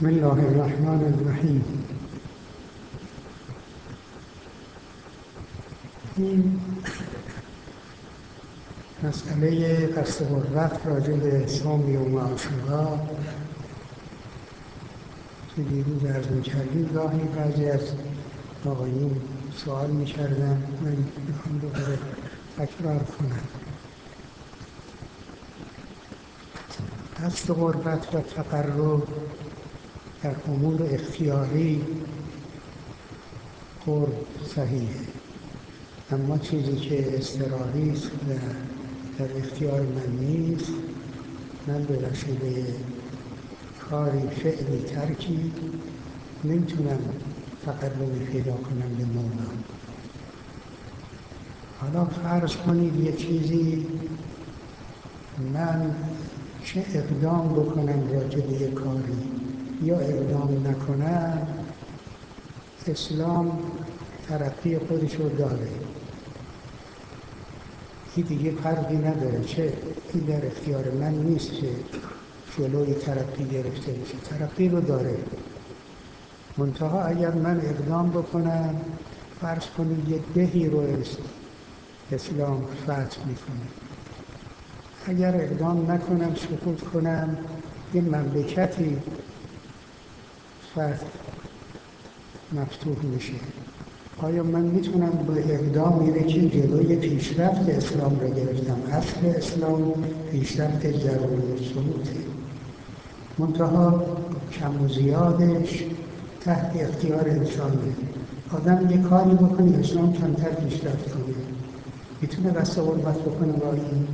بسم الله الرحمن الرحیم. این مسئله قصد غربت راجع به صوم یوم عاشورا که دیروز عرض می‌کردیم، گاهی بعضی از آقایون سوال می‌کردن، من می‌خوام دوباره تکرار کنم. قصد غربت و تقرب در امور اختیاری قرب صحیحه، اما چیزی که اضطراری است و در اختیار من نیست، من به وسیله کاری، فعلی، ترکی نمیتونم تقربی پیدا کنم به مولا. حالا فرض کنید یه چیزی من چه اقدام بکنم راجع به یه کاری یا اقدام نکنم، اسلام ترقی خودش رو داره. این دیگه فرقی نداره، چه این در اختیار من نیست که جلوی ترقی گرفته بشه، ترقی رو داره. منتها اگر من اقدام بکنم، فرض کنید یک دهی رو اسلام فتح میکنه، اگر اقدام نکنم، سکوت کنم، یه مملکتی فتح مفتوح میشه. آیا من میتونم با اقدام که جلوی پیشرفت اسلام را گرفتم؟ اصل اسلام پیشرفت ضروری و ثبوته، منتها کم و زیادش تحت اختیار انسانه. آدم یه کاری بکنه اسلام کمتر پیشرفت کنه، میتونه قصد غربت بکنه با این.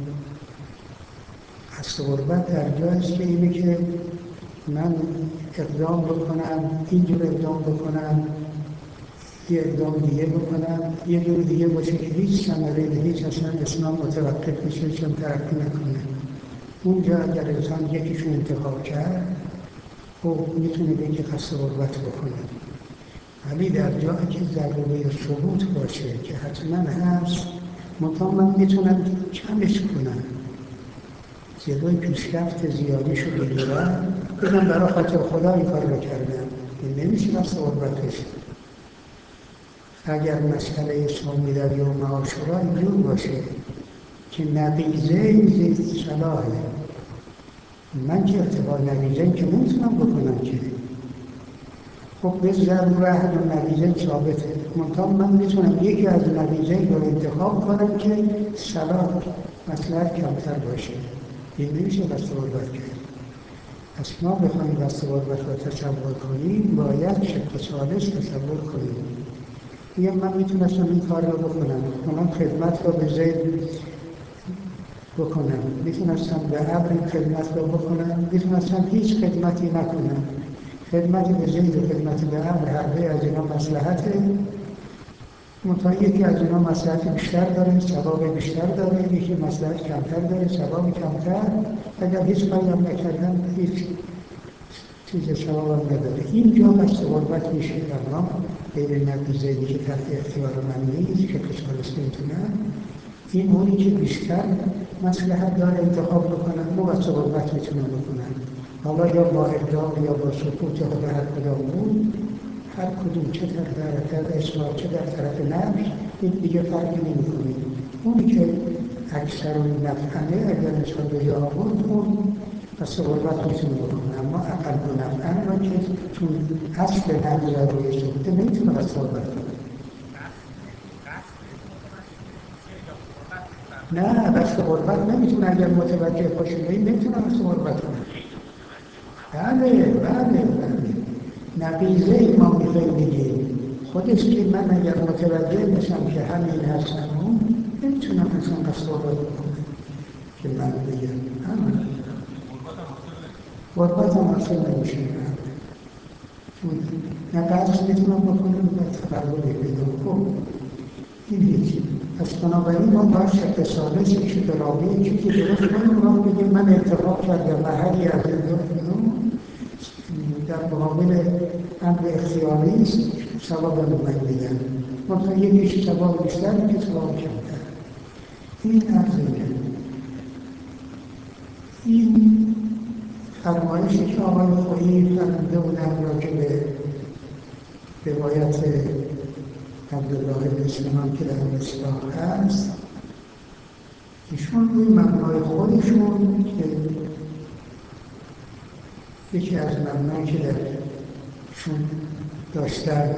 قصد غربت در جاییست که اینه که من اقدام بکنم، اینجور اقدام بکنم، یه اقدام دیگه بکنم، یه جور دیگه باشه که هیچ ثمره، هیچ اصلا اسلام متوقف بشه، چون ترقی نکنه. اونجا اگر انسان یکیشو انتخاب کرد، خب میتونه بگه قصد غربت بکنه. ولی در جایی که ضروری ثبوت باشه که حتما هست، منتها من میتونم کمش کنم، جلوی پیشرفت زیادیشو بگیرم، بگم برای خاطر خدا این کار رو کردم، این نمیشه قصد غربت بشه. اگر مسئله صوم در یوم عاشورا اینجور باشه که نقیضه زیست صلاحه، من که ارتباط نقیضه که نمیتونم بکنم که، خب به ضرور احد و نقیضه ثابته، منتها من میتونم یکی از نقیضه رو انتخاب کنم که صلاح مصلحت کمتر باشه. این نمیشه قصد غربت کرد. پس ما بخوایم قصد غربت رو تصور کنیم، باید شق ثالث تصور کنیم. میگم من میتونستم این کار رو بکنم خدمت رو به زید بکنم، میتونستم به عبر این خدمت رو بکنم، میتونستم هیچ خدمتی نکنم. خدمت به زید و خدمت به عبر هر دوی از اینا مصلحته، منتها یکی از اینا مصلحت بیشتر داره، ثواب بیشتر داره، یکی مصلحت کمتر داره، ثواب کمتر. اگر هیچ کاری هم نکردم، هیچ چیز ثواب هم نداره. اینجا قصد غربت میشه، اما غیر نقیضه‌ای که تحت اختیار من نیست، که کسالست نمیتونم، این اونی که بیشتر مصلحت داره انتخاب بکنم، و قصد غربت میتونم بکنم. حالا یا با اقدام یا با سکوت یا به هر کدام بود، هر کدوم چه در طرف اصلاح چه در طرف نفس، این دیگه فرقی نمی‌کنه. اونی که اکثر نفعنه اگر انسان به جا آورد، اون قصد غربت میتونه بکنه، اما اقل نفعن را که چون اصل نفع ضروری ثبوته نمیتونه قصد غربت کنه. نه، قصد غربت نمیتونه، اگر متوجه باشه نمیتونه قصد غربت کنه. بله نقیضه ما میخوایم بگیم خودش که من اگر متوجه بشم که همین هستم، نمیتونم اصلا قصد غربت بکنم که من بگم غربت هم حاصل نمیشه. چون نه قصد میتونم بکنم و تقربی پیدا کنم. این یکی. پس بنابراین ما باید شک ثالثی که به رابطه چیزی درست کنیم، ما بگیم من انتخاب کردم محلی از این دو در مقابل امر اختیاری است، ثواب رو من میدم، منتها یکیش ثواب بیشتر که ثواب کمتر. این عرضه این فرمایشی که آقای خویی فرموده بودن روایت عبدالله بن سلام که در مصباح هست، ایشون روی مبنای خودشون که یکی از مبنایی که درشون داشتن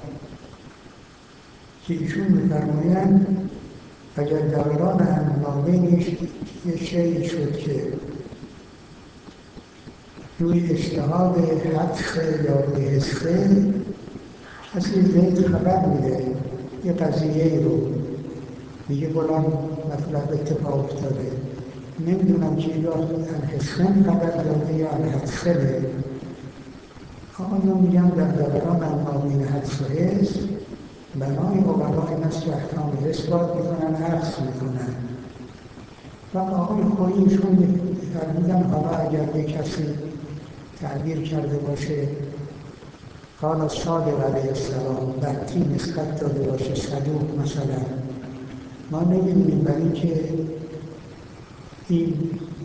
که ایشون می‌فرمایند اگر دوران انواعش یه شیعی شد که روی اجتهاد حدخه یا روی حسخه کسی زید خبر میده یه قضیه رو میگه فلان مطلب اتفاق افتاده، نمیدونم که یا حسخه خبر داده یا حدخه. آقایون میگن در دوران انواعین حدس و حس بنای عقلا این است که احکام اثبات میکنن، عکس میکنن. و آقای خوییشون فرمودن حالا اگر یک کسی تعبیر کرده باشه قال صادق علیه السلام بدتی نسبت داده باشه صدوق مثلا، ما نمیدونیم برای اینکه این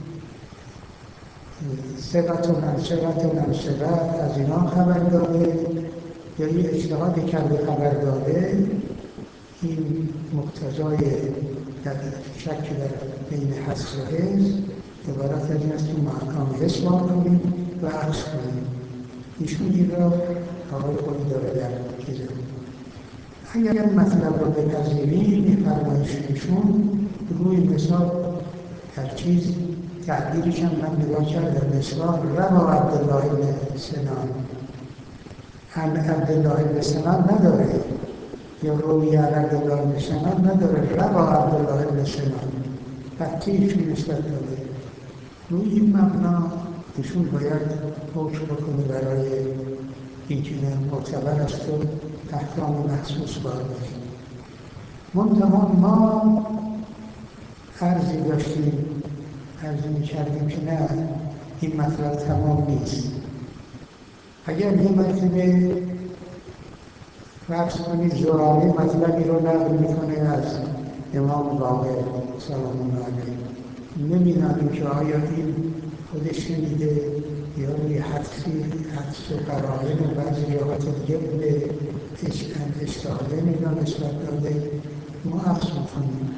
ثقت از اینا خبر داده یا این اجتهاد کرده خبر داده، این مقتضای در شک در بین حدس و حس عبارت از این است که محکام حس کنیم و عکس کنیم. ایشون این را آقای خودی داره در چیزه. اگر مطلب رو بپذیریم می‌فرمایش ایشون روی مثال هر چیز تعبیرش هم من نگاه کردم، مثال روا عبدالله بن سنان هم عبدالله بن سنان نداره یا روی عبدالله بن سنان نداره، روا عبدالله بن سنان بدتیشون نسبت داده. روی این مبنا ایشون باید حکم بکنه برای اینکه معتبر است و احکام محسوس باید باشه. منتها ما عرضی داشتیم، عرضی می‌کردیم که نه این مطلب تمام نیست. اگر یه مرتبه فرض کنید زراره مطلبی رو نقل میکنه از امام باقر سلام الله علیه، نمیدانیم که آیا این خودش شنیده یا روی حدس و قرائن و بعضی روایات دیگه به اجتهاده میدان نسبت داده، ما عکس میکنیم.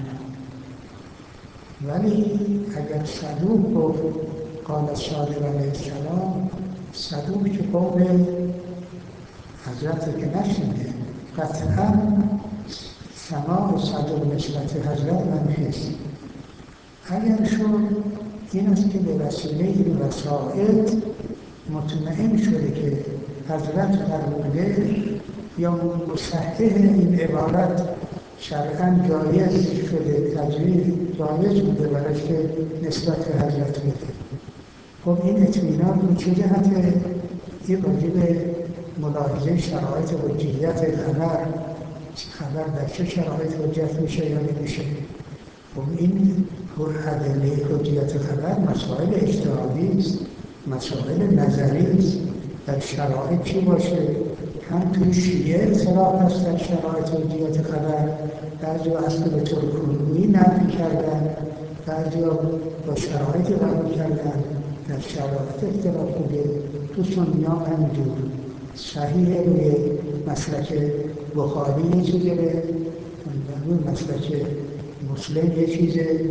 ولی اگر صدوق گفت قال صادق علیه السلام، صدوق که قول حضرت که نشنیده، قطعا سماع صدوق نسبت حضرت منفیست. اگر شد این است که به وسیله این وسائط مطمئن شده که حضرت فرموده یا مصحح این عبارت شرعاً جایز شده، تجوید جایز بوده برایش که نسبت به حضرت بده. خب این اطمینان رو چه جهته؟ این راجع به ملاحظه شرایط حجیت خبر در چه شرایط حجت میشه یا نمیشه. خب این ادله حجیت خبر مسائل اجتهادی است، مسائل نظری است. در شرایط چی باشه؟ هم توی شیعه اختلاف هست در شرایط حجیت خبر، بعضی اصل به طور کلی نفی کردن، بعضی با شرایط قبول کردن، در شرایط اختلاف بوده. تو سنی ها همینجور صحیح روی مسلک بخاری یه چیزه، روی مسلک مسلم یه چیزه،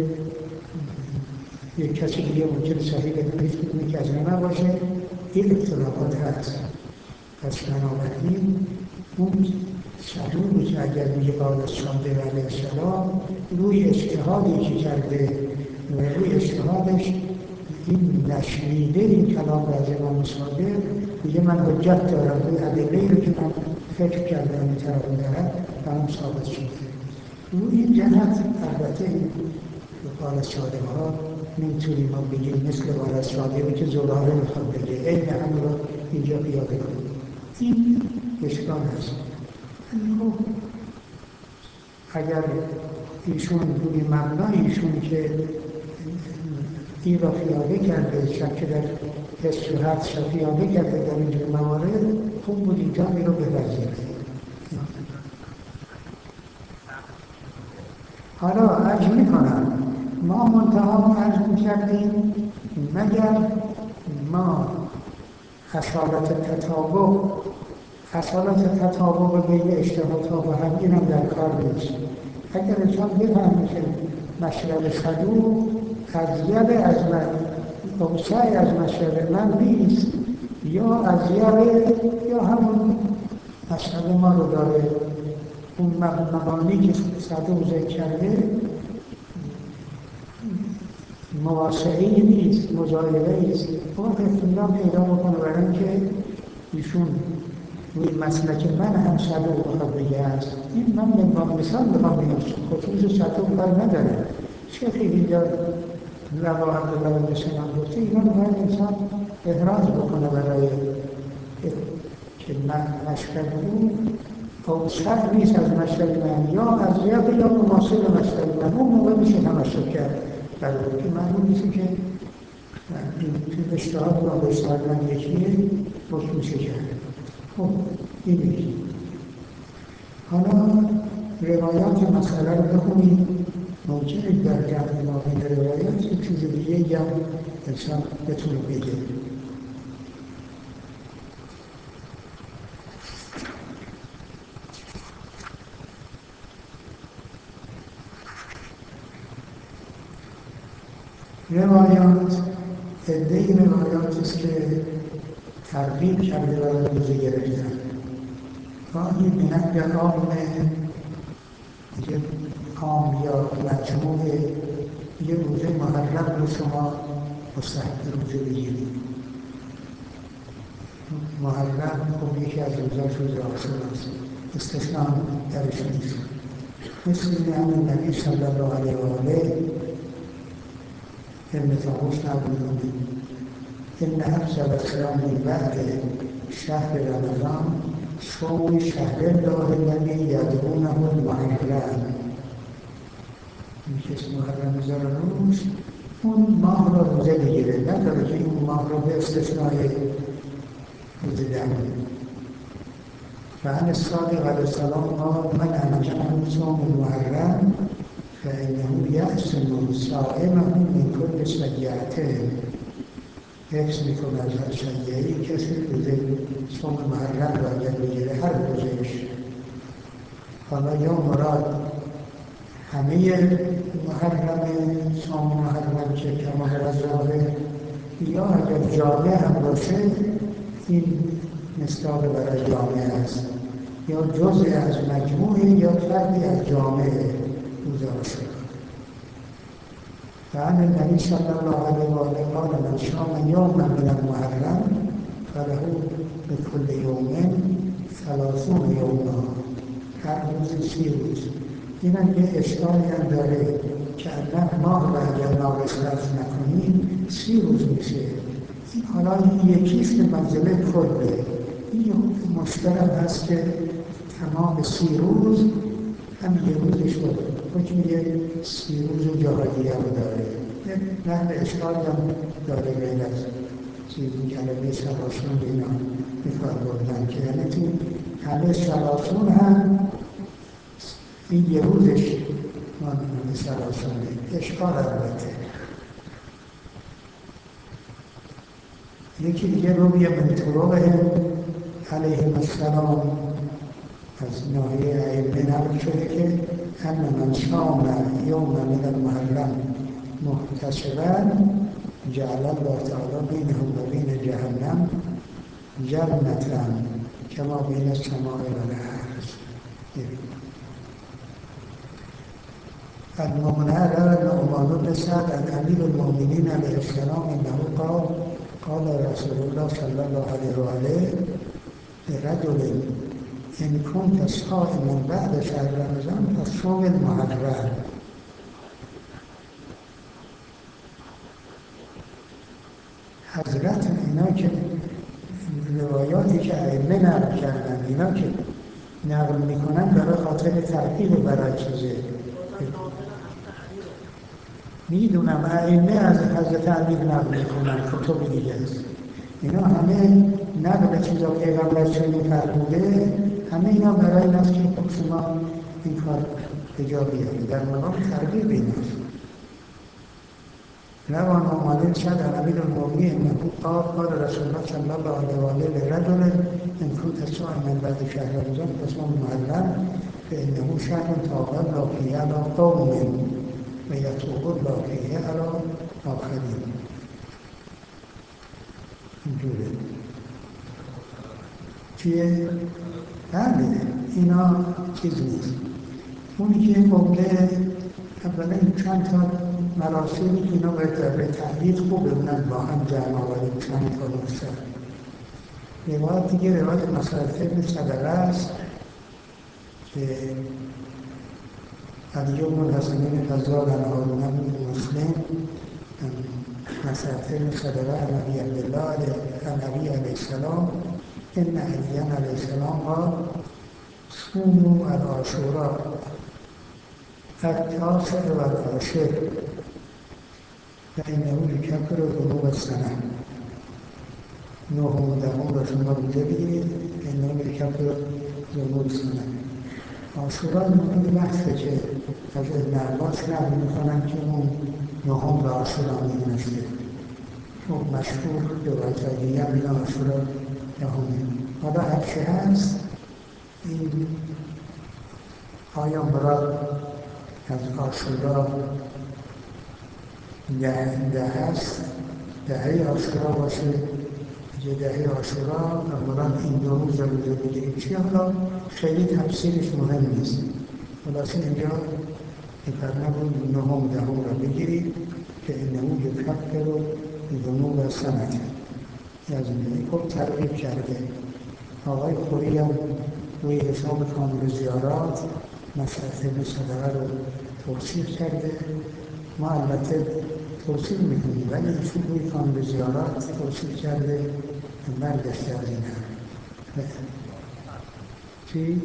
یک کسی دیگه ممکنه صحیح بدونه که از اینا نباشه. این اختلافات هست. پس بنابراین اون صدوقی که اگر میگه قال صادق علیه السلام روی اجتهادی که کرده و روی اجتهادش این نشنیده این کلام را از امام صادق، میگه من حجت دارم روی ادله‌ای رو که من فکر کردم این طرف دارم و هم ثابت شده. روی این جهت البته این قال صادق ها نمیتونیم ما بگیم مثل قال صادقی که زراره میخواد بگه این همون رو اینجا پیاده کنیم. این اشکال هست. خب اگر ایشون روی مبنای ایشون که این را پیاده کرده، شک در حس و حدس را پیاده کرده در اینجور موارد، خوب بود اینجا این رو بپذیره. حالا عرض میکنم ما منتها عرض میکردیم مگر ما اصالت تطابق اصالت تطابق بین اجتهادها با هم اینم در کار نیست. اگر انسان بفهمه که مشرب صدوق اذیب از من اوسع از مشرب من نیست، یا اذیب یا همون مشرب ما رو داره، اون مبانی که صدوق ذکر کرده مواسعی نیست، مجایبه است. اون اطمینان پیدا بکنه برای اینکه ایشون روی مسلک من هم صدوق بخواد بگه هست. این من به مثال بخوام بگم خصوص صدوق کار نداره. شیخی اینجا لوا عبدالله بن سلام گفته اینا رو باید انسان احراز بکنه برای که من مشکل اون اوسع نیست از مشکل من، یا از ریاض یا مماثل مشکل من، اون موقع میشه تماشا کرد برای که معلوم نیست که این اشتهاد با اشتهاد من یکیه حکم میشه کرد. خب این یکی. حالا روایات مسئله رو بخونید، ممکنه در جمع ما بین روایات یک چیز دیگه یا انسان بتونه بگه. روایات عده‌ای روایاتی است که ترغیب کرده برای روزه گرفتن. گاهی به نقل عام یا مجموعه یه روزه محرم رو شما مستحق روزه بگیرید. محرم خب یکی از روزهاش روز آشورا است، استثناء درش نیست. مثل این نبی صلی الله علیه و آله ابن طاووس نقل می‌کنه ان افضل الصیام من بعد شهر رمضان صوم شهر الله الذی یدعونه المحرم. این کسی محرم میذاره روش، اون ماه را روزه بگیره، نداره که این ماه را به استثنای روزه دهیم. فعن الصادق علیه السلام قال من انجمه صوم المحرم فإنه یأسم صائمه من کل سیئة. حفظ میکنه از هر سیئه‌ای کسی روزه صوم محرم را اگر بگیره هر روزش. حالا یا مراد همه محرم صوم محرم که کمال ظاهر، یا اگر جامعه هم باشه این مصداق برای جامعه است، یا جزء از مجموعه یا فردی از جامعه روزه باشه. فعن النبی صلی الله علیه و آله قال من صام یوما من المحرم فله بكل یوم 30 یوما. هر روز 30 روز. اینم یه اشکالی هم داره که اگر ماه را اگر ناقص رفت نکنیم 30 روز میشه. این حالا این یکیست که منزله کله. این مشکل هست که تمام 30 روز هم یه روزش رو حکم یه 30 روز جاهلیه رو داره. نه اشکال هم داره غیر از چیزی کلمه سلاسون اینا میکار بردن که یعنی تو همه سلاسون هم این یه روزش مانده سلاسونه. اشکال البته. یکی دیگه روی من طرق علیهم السلام از ناحیه ائمه نقل شده که ان من صام یوم من المحرم محتسبا جعل الله تعالی بینه و بین جهنم جنة کما بین السماء و الارض. المغنى نعمان بن سعد عن امیر المؤمنین علیه السلام انه قال رسول الله صلی الله علیه و آله لرجل ان كنت صائما بعد شهر رمضان فصوم المحرم. حضرت اینا که روایاتی که ائمه نقل کردن، اینا که نقل میکنن برای خاطر تحقیق برای چیزه میدونم ائمه از حضرت امیر نقل میکنن، کتب دیگه است. اینا همه نقل چیزا پیغمبر چنین فرموده، همه اینا برای این است که شما این کار به جا بیارید، در مقام ترغیب این است. روان آمده شد امیر المومی انه قال رسول الله صلی الله علیه و آله لرجل ان كنت صائما بعد شهر رمضان فصوم محرم فانه شهر طاب الله فيه على قوم و یتوب الله فيه على آخرین. اینجوره چیه؟ بله اینا چیز نیست. اونی که قبله اولا این چند تا مراسمی که اینا باید در تحلیل خوب ببینن با هم جمع آوریم چند تا نکته. روایت دیگه روایت مسعود بن صدقه است که علی بن الحسن بن فضال عن هارون بن مسلم مسعود بن صدقه عن ابی عبدالله عن ابی علیه السلام ان علی علیه السلام قال صوموا العاشوراء التاسع والعاشر فانه یکفر ذنوب السنه. نهم و دهم را شما روزه بگیرید فانه یکفر ذنوب السنه. عاشورا مورد بحثه که از ابن عباس نقل میکنن که اون نهم به عاشورا میدونسته، چون مشهور روایت دیگه هم این عاشورا دهمه. حالا هرچه هست این آیا مراد از عاشورا ده هست، دهه عاشورا باشه، یه دهه عاشورا و مراد این دو روز روزه بگیریم چیه؟ حالا خیلی تفسیرش مهم نیست. خلاصه اینجا میفرماید نهم و دهم را بگیرید که انه یکفر ذنوب سنه. از این خوب ترغیب کرده. آقای خوری هم روی حساب کامل زیارات مسعود بن صدقه رو توصیف کرده. ما البته توصیف میکنیم ولی ایشون روی کامل زیارات توصیف کرده برگشته از این هم. چی؟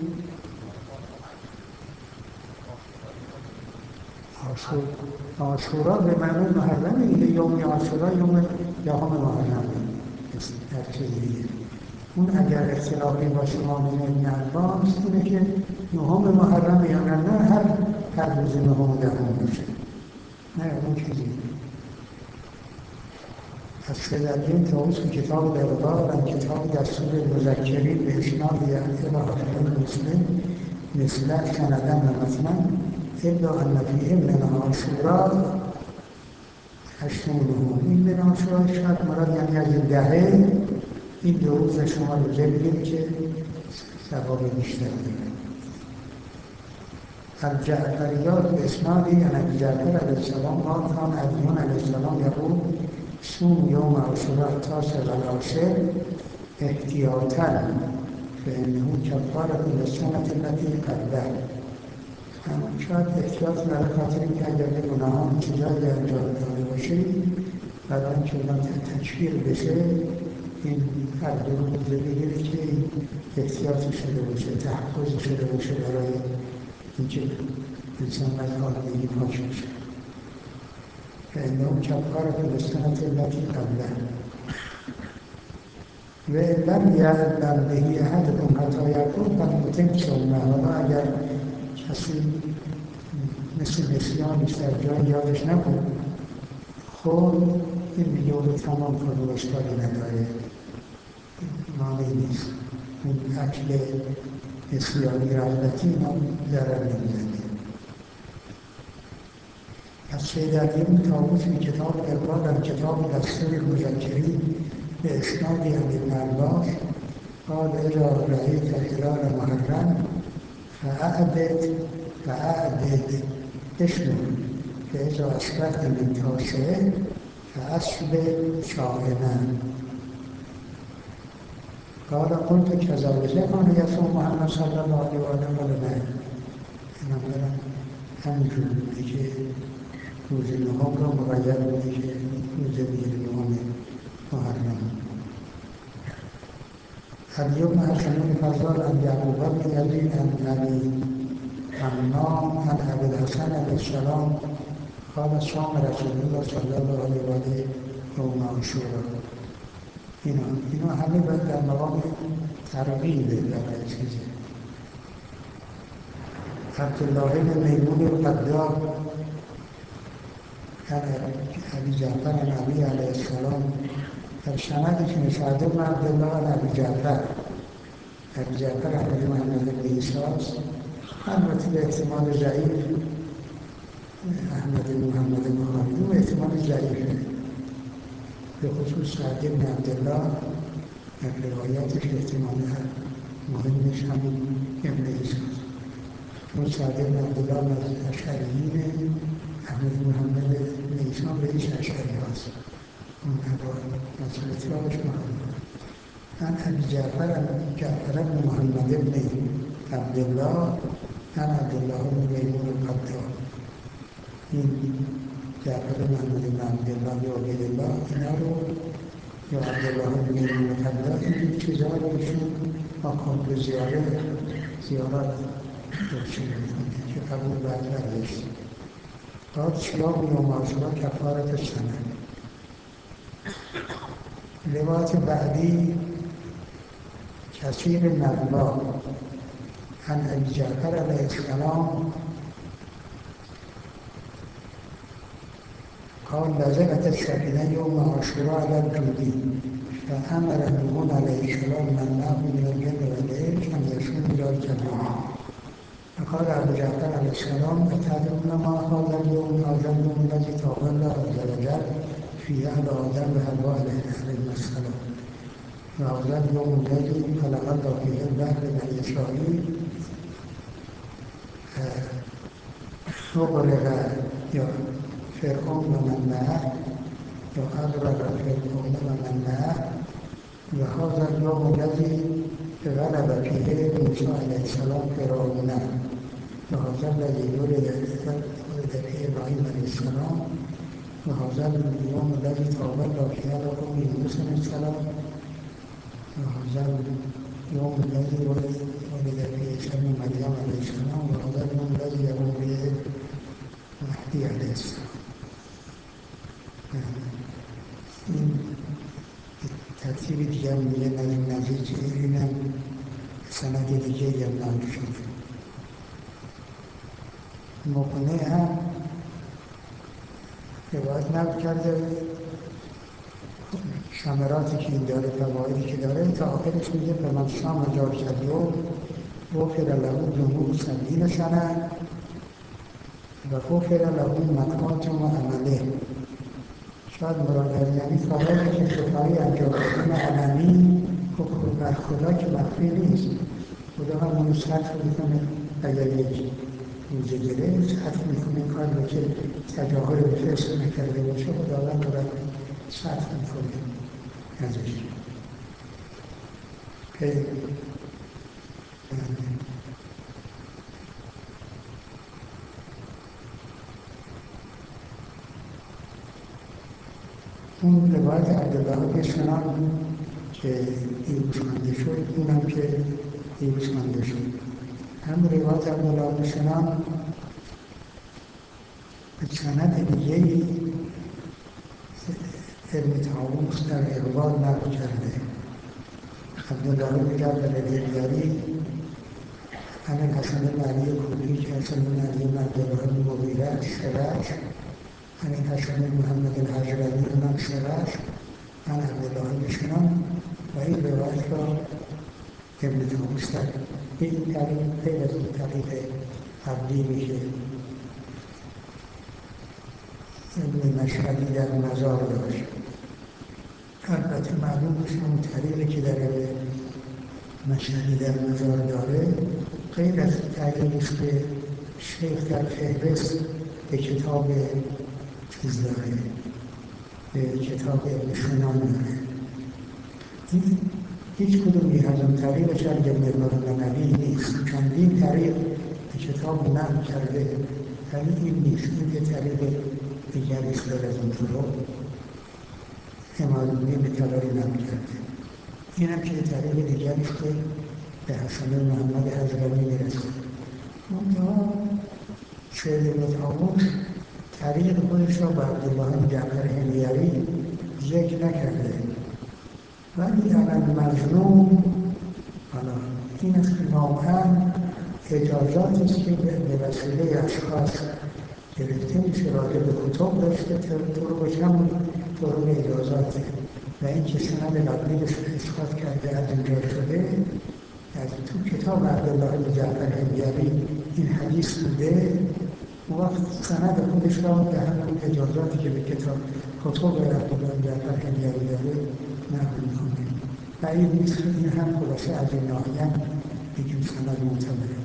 عاشورا به معنی محرمه دیگه. یوم عاشورا یوم دهم محرمه در چیز دیگه. اون اگر اختلافی باشه ما بین ابن عباس اینه که نهم محرمه یا نه هر روز نهم و دهم باشه، نه اون چیزی. از فدرین طاووس به کتاب دربار و کتاب دستور مذکرین به اسناد الی حافظ مسلم مثل سندن و متنا الا ان فیه من عاشورا هشتم نهم. این من عاشورا شاید مراد یعنی از این دهه این دو روز شما روزه بگیرید که ثواب بیشتر دارید. الجعفریات به اسنادی یعنی ابی جعفر علیه السلام قال کان علیون علیه السلام یقول صوم یوم عاشورا التاسع والعاشر احتیاطا فانه کفارة للسنة التي قبله. شاید احتیاط برای خاطر اینکه اگر گناهان چیزایی انجام داده باشید برای اینکه اونها تکفیر بشه این هر دو روزه بگیرید که این احتیاطی شده باشه، تحفظی شده باشه برای اینکه انسان از آلودگی پاک بشه. فانه کفارة للسنة التي قبله و لم یعلم به احدکم حتی یقول فلیتم صومه. حالا اگر کسی مثل نسیانش در جای یادش نبود خب این دیگه رو تمام کنه و اشکالی نداره، مانعی نیست. اون اکل نسیانی رغبتی ما ضرر نمیزنه. از سید علی طاووس کتاب دربار کتاب دستور مذکرین به اسنادی عن ابن عباس قال اذا رأیت هلال محرم فاعدد اشمر فاذا اصبحت من تاسعه فاصبح صائما. قال قلت كذلك كان يصوم محمد صلی الله علیه و آله و آله. پیغمبرم همینجور بوده که روز نهم را مقید بوده که روز بگیره نهم محرم. علی بن حسن بن فضال عن یعقوب بن یزید عن ابی حمام عن ابی الحسن علیه السلام قال صام رسول الله صلی الله علیه و آله یوم عاشورا. اینا همه باید در مقام ترغیبه در چیزی. عبدالله بن میمون قدار ابی جعفر عن علی علیه السلام در سندی که مسعود بن عبدالله عن ابی جعفر احمد محمد بن عیسی است. البته به احتمال ضعیف احمد بن محمد بخاری به احتمال ضعیفه، به خصوص سعد بن عبدالله در روایاتش احتمال مهمش همین ابن عیسی است، چون سعد بن عبدالله از اشعریینه، احمد بن محمد بن عیسی رئیس اشعری هست، اون مسئلتیابش مهمه. عن ابی جعفر بن محمد بن عبدالله عن عبدالله بن میمون القطان. این جعفر محمد بن عبدالله یا عبیدالله اینا رو یا عبدالله بن میمون القطان این چیزها رو ایشون مقام به زیارت روشن میکنه که قبول بعد برداشت. قال صیام یوم عاشورا کفارة السنة. روایت بعدی کثیر نبلا عن ابی جعفر علیه السلام قال نزلت السکینه یوم عاشورا علی الجودی فامر نوح علیه السلام من معه من الجن والانس ان یصوموا الی الجدود. فقال ابو جعفر علیه السلام اتدرون ما هذا اليوم الذی طاب الله عز وجل فیه علی آدم و حوا علیهم السلام وهذا اليوم الذي خلق الله فيه البحر بني اسرائیل أغرق یا فرعون و من معه یا أغرق فرعون و من معه وهذا اليوم الذي غلب فيه موسى علیه السلام فرعون وهذا الذي ولد فيه ابراهیم علیه السلام وهذا اليوم الذي طاب الله فيه على قوم موسى علیه السلام وهذا اليوم الذي ولد فيه عيسى بن مريم علیه السلام وهذا اليوم الذي يقوم به مهدی علیه السلام. این ترتیب دیگر میگه نزدیک اینم سند دیگه هم نقل شده. مقنع هم روایت نقل کرده ثمراتی که این داره، فوایدی که داره، تا آخرش میگه به من صام ذلک اليوم غفر له ذنوب 70 سنة و غفر له مطاعات و عمله. شاید مراد از یعنی کارهایی که کفایی انجام بدن علمی بر خدا که مخفی نیست، خدا هم اونو سطح میکنه. اگر یک روزه گره سطح میکنه کار رو که تجاهل به فسق نکرده باشه خداوند رو سطح میکنه ازش. اون روایت عبدالله بن سلام که دیروز خوانده شد، اونم که دیروز خوانده شد، هم روایت عبدالله بن سلام به سند دیگه‌ای ابن طاووس در اقبال نقل کرده. عبدالله بن جعفر الحجری عن الحسن بن علی کوفی که حسن بن علی بن عبدالله بن مغیره از ثقه‌اش، عن الحسن بن محمد الحضرمی اونم ثقه‌اش، عن عبدالله بن سلام. و این روایت را ابن طاووس در این طریق غیر از این طریق قبلی میشه ابن مشهدی در مزار داشت. البته معلوم میشه اون طریقی که در مشهدی در مزار داره غیر از طریقی است که شیخ در فهرست به کتاب چیز داره، به کتاب ابن سنان داره. این هیچ کدومی از اون طریقش هم ابن نقوی نیست. چندین طریق به کتاب نقل کرده ولی این نیست. این یه طریق دیگری است غیر از اون طرق امام به طبری نقل کرده. این هم که یه طریق دیگری است که به حسن محمد حضرمی میرسه. اونجا سید ابن طاووس طریق خودش را به عبدالله بن جعفر حمیری ذکر نکرده، ولی در مظلوم حالا این است که نامحل اجازات است که به وسیله اشخاص گرفته میشه، راجع به کتب داشته طرقش همون طرق اجازاته و این که سند قبلیش اسقاط کرده از اینجا شده، از تو کتاب عبدالله بن جعفر حمیری این حدیث بوده، اون وقت سند خودش را به همون اجازاتی که به کتب عبدالله بن جعفر حمیری داره نقل میکنه. بعید نیست که این هم خلاصه از این ناحیه بگیم سند معتبره.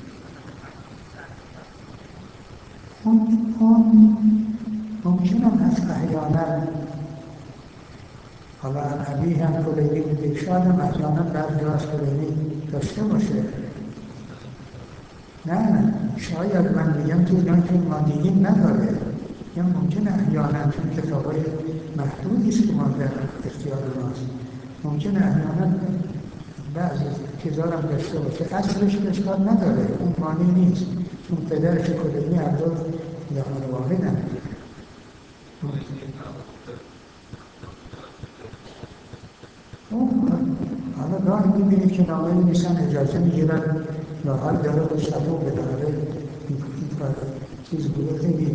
اون ممکن هم هست احیانا، حالا ابی هم کلیمی بوده، شاید هم احیانا بعضی از کلیمی داشته باشه. نه شاید من میگم توی اینا که ما دیدیم نداره، یا ممکنه احیانا چون کتابای محدودی است که ما در اختیار ماست، ممکنه احیانا بعضی چیزا هم داشته باشه. اصلش اشکال نداره، اون مانع نیست، چون پدرش کلیمی عبدال یهان واحد هم. حالا گاهی میبینید که نامه میشن اجازه میگیرن یا حال داره به شبو بداره این کار چیز بوده خیلی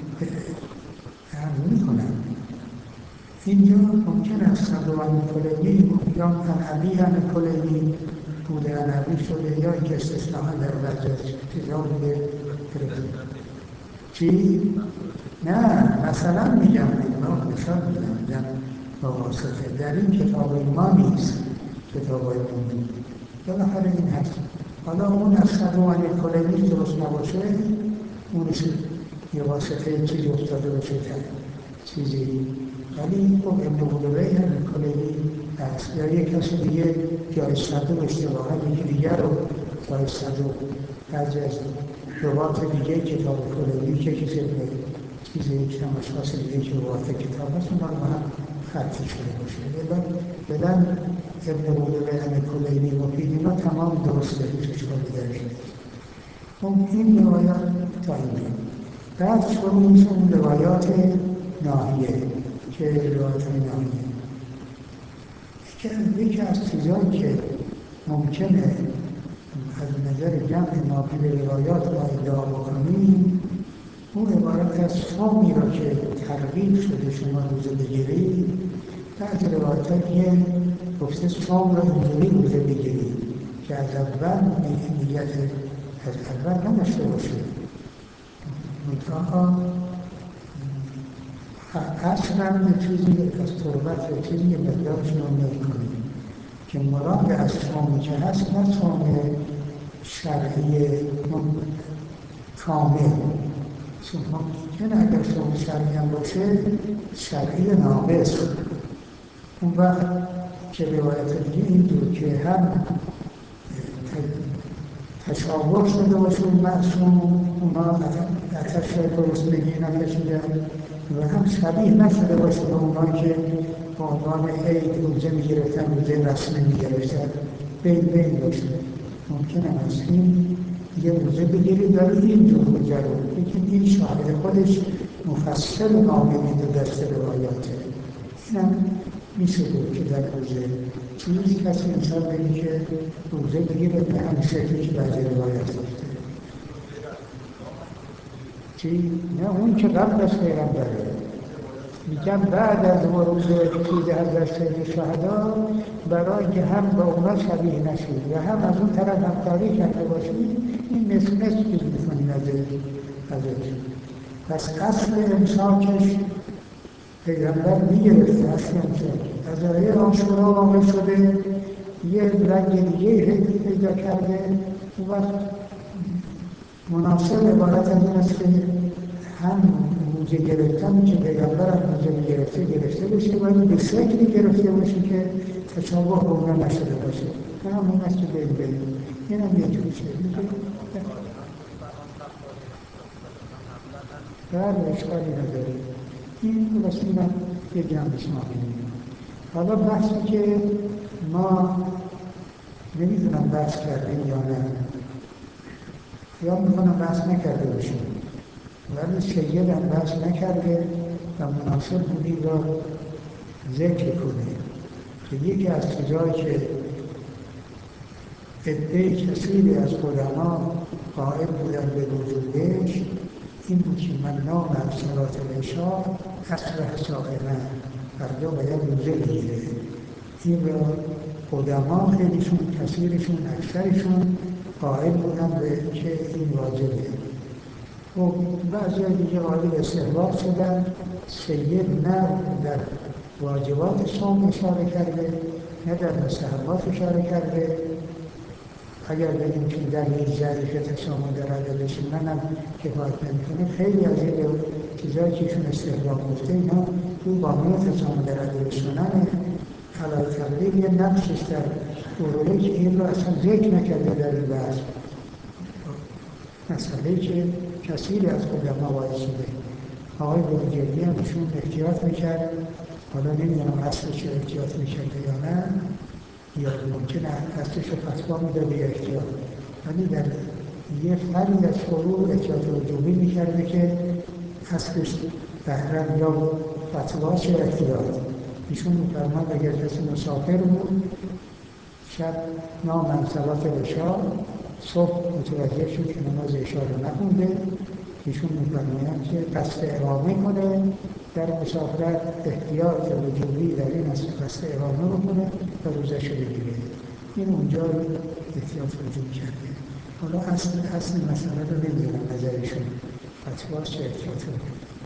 هم میکنن. اینجا ممکن است صدوان کلیمی یا انعبی هم کلیمی بوده، انعبی شده، یا اینکه استثناء در بعضی از چیزا بوده گرفته. چی؟ نه مثلا میگم مثال میگم با واسطه در این کتاب ما نیست، کتاب های ما نیست، بالاخره این هست. حالا اون از صدوان کلیمی درست نباشه، اونش یه واسطه چیزی افتاده باشه چیزی، ولی خب ابن بودوی هم کلیمی هست، یا یک کسی دیگه جای صدوق اشتباها یکی دیگر رو جای صدوق، بعضی از روات دیگه کتاب کلیمی که کسی به چیزی که هم اشخاص دیگه که روات کتاب هست اون رو هم خطی شده باشه. بدن ابن بودوی هم کلیمی مفید اینا تمام درسته، هیچ اشکالی درش نیست. این روایات تا اینجا بعد شروع میشه اون روایات ناحیه که روایات ناحیه یکی از چیزایی که ممکنه از نظر جمع ناقل روایات ما ادعا بکنیم، اون عبارت از صومی را که ترغیب شده شما روزه بگیرید، بعض روایات یه گفته صوم را اینجوری روزه بگیرید که از اول نیت از اول نداشته باشید. منطقه اصلا یه چیزی از تربت یه چیزی یه مقدارش نمی کنیم که مراد از صومی که هست نه صوم شرعی کامل، چون ممکنه اگر صوم شرعی هم باشه شرعی ناقص، اون وقت که روایت دیگه این دور که هم تشابه شده باشه اون معصوم، اونا اتش گرسنگی نکشیدن و هم شبیه نشده باشه به اونا که به عنوان عید روزه میگرفتن، روزه رسمی میگرفتن، بین باشه. ممکنه هست این یه روزه بگیرید ولی این دو روزه رو لیکن این شاهد خودش مفصل نامه دو دست روایاته. این هم میشه بود که در روزه چیزی کسی انسان بگی که روزه بگیره به همین شکلی که بعضی روایت گفته. چی؟ نه اون که قبل از پیغمبره، میگم بعد از ورود چیز حضرت سید شهدا برای که هم با اونا شبیه نشید و هم از اون طرف همکاری کرده باشید، این نصف چیز میکنید ازش. پس اصل امساکش پیغمبر میگرفته، اصل امساک از آیه عاشورا واقع شده، یه رنگ دیگه پیدا کرده، اون وقت مناسب عبارت از این است که هم روزه گرفتن که پیغمبر هم روزه گرفته باشه ولی به شکلی گرفته باشه که تشابه با اونا نشده باشه، که همون است که بین این هم یه جوشه بله اشکالی نداره. این رسول هم یه جمعش ما کنیم. حالا بحثی که ما نمیدونم بحث کردیم یا نه، یا میکنم بحث نکرده باشیم، ولی سید هم بحث نکرده و مناسب بودی را ذکر کنه که یکی از چیزایی که عده کثیری از علما قائل بودن به وجودش این بود که من نام از صلات العشاء اصبح صائما، فردا باید روزه بگیره. این را قدما خیلیشون، کثیرشون، اکثرشون قائل بودن به که این واجبه. و بعضی دیگه قائل به استحباب شدن. سید نه در واجبات صوم اشاره کرده، نه در مستحبات اشاره کرده. اگر بگیم که در یک ضعیف تصامن در عدد سنن هم کفایت نمی‌کنه، خیلی از این چیزایی که ایشون استحباب گفته اینا تو بانی تصامن در عدد سنن علاوه تقدیر یه نقشش در اروله که این رو اصلا ذکر نکرده در این بحث. مسئله که کثیری از علما باعث شده. آقای بروجردی هم ایشون احتیاط میکرد، حالا نمیدونم اصلش احتیاط میکرده یا نه، یا ممکنه اصلش رو فتوا میداده یا احتیاط، ولی در یه فرقی از فروع احتیاط وجوبی میکرده که اصلش بهرم یا فتواش یا احتیاط. ایشون میفرماد اگر کسی مسافر بود، شب نام از صلات العشاء، صبح متوجه شد که نماز عشاء رو نخونده، ایشون میفرمایند که قصد اقامه کنه، در مسافرت احتیاط وجوبی در این است که قصد اقامه بکنه و روزش رو بگیره. این اونجا احتیاط وجوب کرده. حالا اصل مسئله رو نمیدونم نظرشون فتواست چه احتیاط رو